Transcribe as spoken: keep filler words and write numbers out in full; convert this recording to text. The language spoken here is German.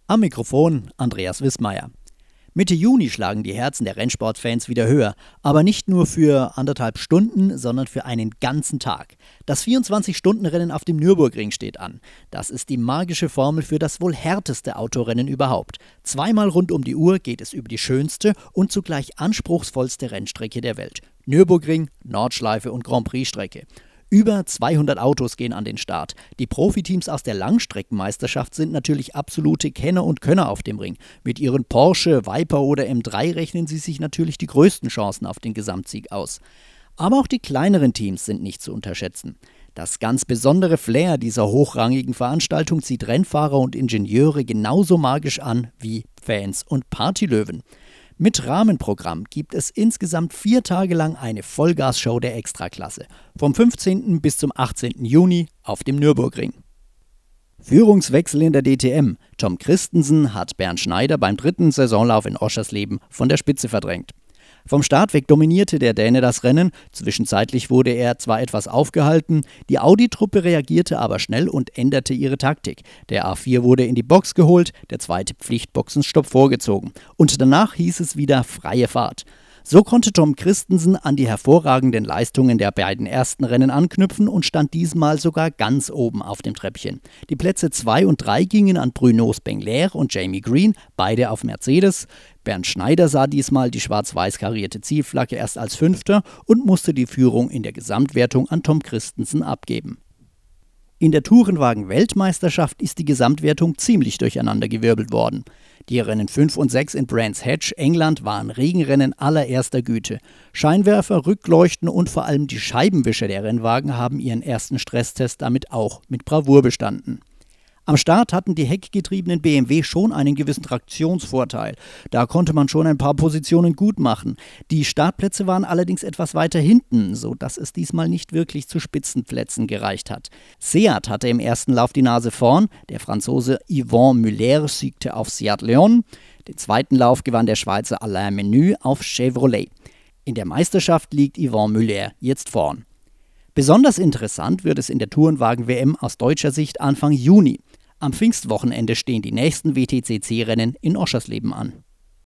Am Mikrofon Andreas Wissmeier. Mitte Juni schlagen die Herzen der Rennsportfans wieder höher, aber nicht nur für anderthalb Stunden, sondern für einen ganzen Tag. Das vierundzwanzig-Stunden-Rennen auf dem Nürburgring steht an. Das ist die magische Formel für das wohl härteste Autorennen überhaupt. Zweimal rund um die Uhr geht es über die schönste und zugleich anspruchsvollste Rennstrecke der Welt. Nürburgring, Nordschleife und Grand Prix-Strecke. Über zweihundert Autos gehen an den Start. Die Profiteams aus der Langstreckenmeisterschaft sind natürlich absolute Kenner und Könner auf dem Ring. Mit ihren Porsche, Viper oder M drei rechnen sie sich natürlich die größten Chancen auf den Gesamtsieg aus. Aber auch die kleineren Teams sind nicht zu unterschätzen. Das ganz besondere Flair dieser hochrangigen Veranstaltung zieht Rennfahrer und Ingenieure genauso magisch an wie Fans und Partylöwen. Mit Rahmenprogramm gibt es insgesamt vier Tage lang eine Vollgasshow der Extraklasse. Vom fünfzehnten bis zum achtzehnten Juni auf dem Nürburgring. Führungswechsel in der D T M. Tom Kristensen hat Bernd Schneider beim dritten Saisonlauf in Oschersleben von der Spitze verdrängt. Vom Start weg dominierte der Däne das Rennen, zwischenzeitlich wurde er zwar etwas aufgehalten, die Audi-Truppe reagierte aber schnell und änderte ihre Taktik. Der A vier wurde in die Box geholt, der zweite Pflichtboxenstopp vorgezogen und danach hieß es wieder freie Fahrt. So konnte Tom Kristensen an die hervorragenden Leistungen der beiden ersten Rennen anknüpfen und stand diesmal sogar ganz oben auf dem Treppchen. Die Plätze zwei und drei gingen an Bruno Spengler und Jamie Green, beide auf Mercedes. Bernd Schneider sah diesmal die schwarz-weiß karierte Zielflagge erst als Fünfter und musste die Führung in der Gesamtwertung an Tom Kristensen abgeben. In der Tourenwagen-Weltmeisterschaft ist die Gesamtwertung ziemlich durcheinandergewirbelt worden. Die Rennen fünf und sechs in Brands Hatch, England, waren Regenrennen allererster Güte. Scheinwerfer, Rückleuchten und vor allem die Scheibenwischer der Rennwagen haben ihren ersten Stresstest damit auch mit Bravour bestanden. Am Start hatten die heckgetriebenen B M W schon einen gewissen Traktionsvorteil. Da konnte man schon ein paar Positionen gut machen. Die Startplätze waren allerdings etwas weiter hinten, sodass es diesmal nicht wirklich zu Spitzenplätzen gereicht hat. Seat hatte im ersten Lauf die Nase vorn. Der Franzose Yvan Muller siegte auf Seat Leon. Den zweiten Lauf gewann der Schweizer Alain Menu auf Chevrolet. In der Meisterschaft liegt Yvan Muller jetzt vorn. Besonders interessant wird es in der Tourenwagen-W M aus deutscher Sicht Anfang Juni. Am Pfingstwochenende stehen die nächsten W T C C-Rennen in Oschersleben an.